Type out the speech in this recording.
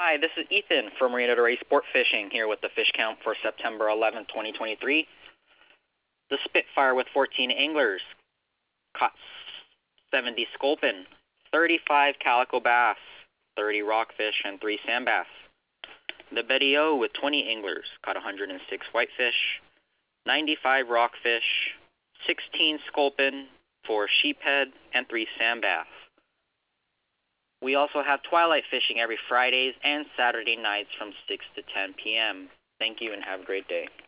Hi, this is Ethan from Marina Del Rey Sport Fishing here with the fish count for September 11, 2023. The Spitfire with 14 anglers caught 70 sculpin, 35 calico bass, 30 rockfish, and 3 sand bass. The Betty O with 20 anglers caught 106 whitefish, 95 rockfish, 16 sculpin, 4 sheephead, and 3 sand bass. We also have twilight fishing every Fridays and Saturday nights from 6 to 10 p.m. Thank you and have a great day.